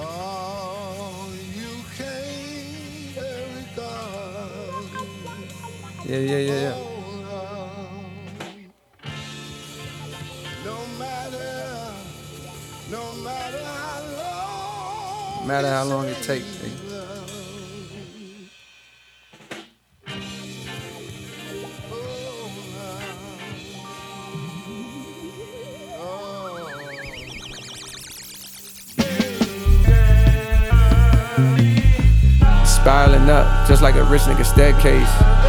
Oh, you can't regard. Yeah. No matter how long. No matter how long it takes. Spiraling up, just like a rich nigga staircase.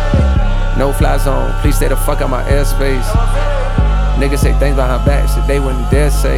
No fly zone, please stay the fuck out my airspace. Niggas say things behind back, shit they wouldn't dare say.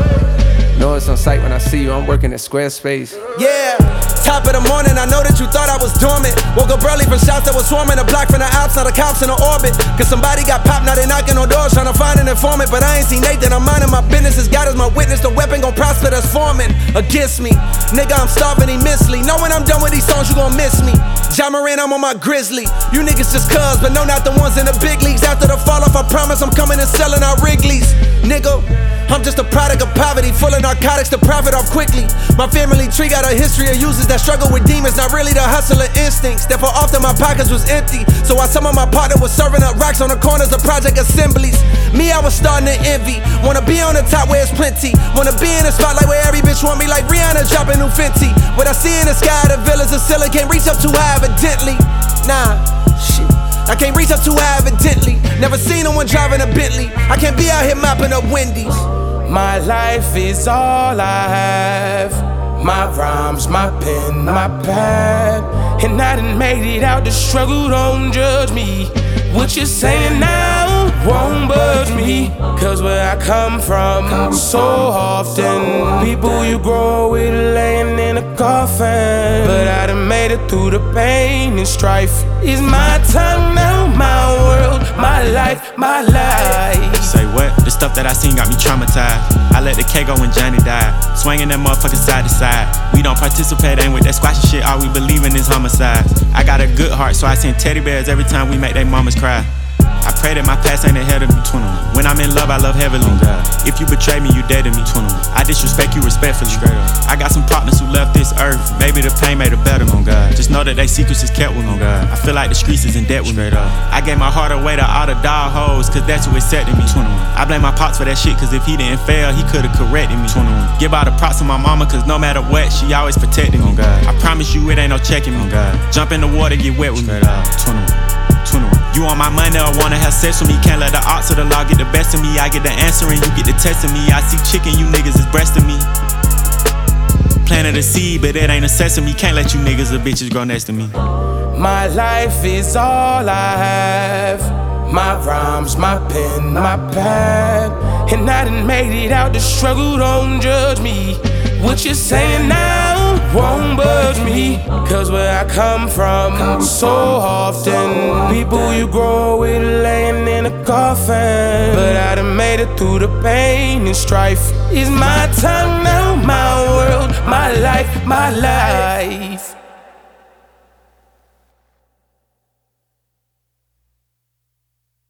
Know it's on sight when I see you, I'm working at Squarespace. Yeah, top of the morning, I know that you thought I was dormant. Woke up early from shots that was swarming. A block from the ops, now the cops in the orbit. Cause somebody got popped, now they knocking on doors trying to find an informant. But I ain't seen Nathan, I'm minding my business. As God is my witness, the weapon gon' prosper that's forming against me. Nigga, I'm starving immensely. Know when I'm done with these songs, you gon' miss me. Ja Morant, I'm on my grizzly. You niggas just cuz, but no, not the ones in the big leagues. After the fall off, I promise I'm coming and selling out Wrigley's. Nigga, I'm just a product of poverty, full of narcotics to profit off quickly. My family tree got a history of users that struggle with demons, not really the hustler instincts. Therefore often my pockets was empty. So while some of my partner was serving up rocks on the corners of project assemblies, me, I was starting to envy. Wanna be on the top where it's plenty. Wanna be in the spotlight where every bitch want me, like Rihanna dropping new Fenty. What I see in the sky, the villas of Scylla can't reach up too high evidently. Nah, shit, I can't reach up too high evidently. Never seen no one driving a Bentley. I can't be out here mopping up Wendy's. My life is all I have. My rhymes, my pen, my pad. And I done made it out the struggle, don't judge me. What you're saying now won't budge me. Cause where I come from, so often people you grow with laying in a coffin. But I done made it through the pain and strife. It's my time now, my world, my life, my life. Say what? The stuff that I seen got me traumatized. I let the K go when Johnny died. Swinging that motherfucker side to side. We don't participate, ain't with that squashy shit. All we believe in is homicides. I got a good heart, so I send teddy bears every time we make they mamas cry. I pray that my past ain't ahead of me. 21. When I'm in love, I love heavily. If you betray me, you dead to me. 21. I disrespect you respectfully. Straight up. I got some partners who left this earth. Maybe the pain made it better. On God. Just know that they secrets is kept with me. God. I feel like the streets is in debt with me. Up. I gave my heart away to all the dog hoes, cause that's who accepted me. 21. I blame my pops for that shit, cause if he didn't fail, he could've corrected me. 21. Give all the props to my mama, cause no matter what, she always protected me. God. I promise you it ain't no checking me. God. Jump in the water, get wet with me. 21. You on my money or wanna have sex with me. Can't let the odds of the law get the best of me. I get the answer and you get the test of me. I see chicken, you niggas is breasting me. Planted a seed, but it ain't a sesame. Can't let you niggas or bitches grow next to me. My life is all I have. My rhymes, my pen, my pad. And I done made it out the struggle, don't judge me. What you're saying now won't budge me. Cause where I come from, so often people you grow with laying in a coffin. But I done made it through the pain and strife. It's my time now, my world, my life, my life.